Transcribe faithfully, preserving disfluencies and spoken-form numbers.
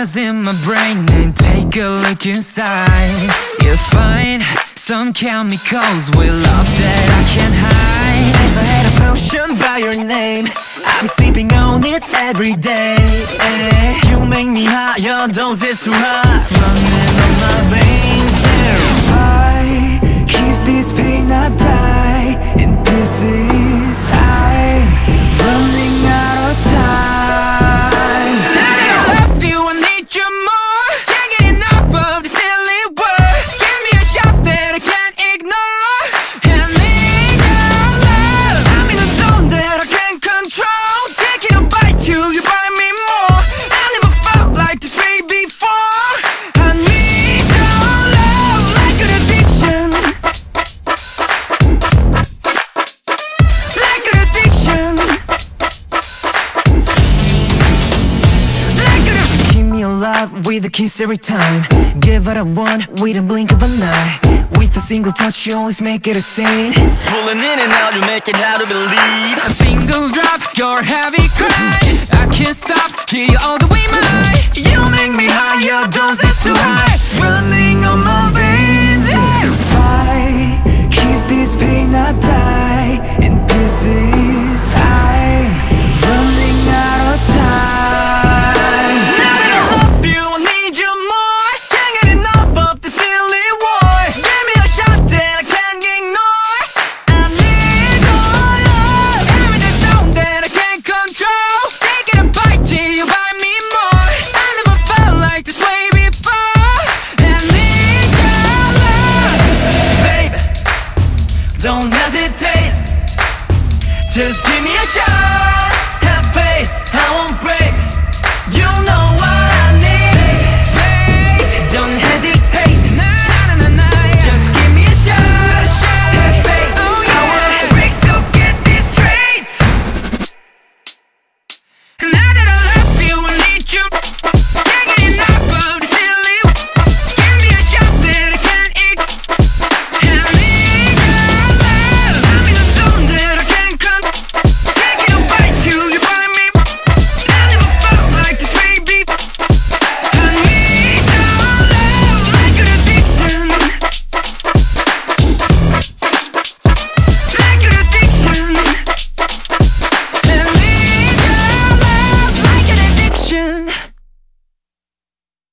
cameras in my brain and take a look inside. You'll find some chemicals with love that I can't hide. If I had a potion by your name, I'd be sipping on it every day. You make me high, your dose is too high, running on my veins. If I keep this pain, I die in pieces. I'm running out of time. Now that I love you, I need you more. Can't get enough of the silly word. Give me a shot that I can't ignore. I need your love. I'm in a zone that I can't control. Taking a bite till you bite me more. I never felt like this way before. I need your love like an addiction. Like an addiction. Like an Keep me alive with a kiss every time. Give what I want with a blink of an eye. With a single touch you always make it a scene. Pulling in and out to make it hard to believe. A single drop, your heavy cry. I can't stop, hear you all the way mine. You make me high, your dose is too high, running on my veins. If I keep this pain, I die in pieces. I'm running out of time. Now that I love you, I need you more. Can't get enough of the silly war. Give me a shot that I can't ignore. I need your love. I'm in a zone that I can't control. Taking a bite till you bite me more. I never felt like this way before. I need your love. Babe, don't hesitate. Just give me a shot. Have faith, I won't break.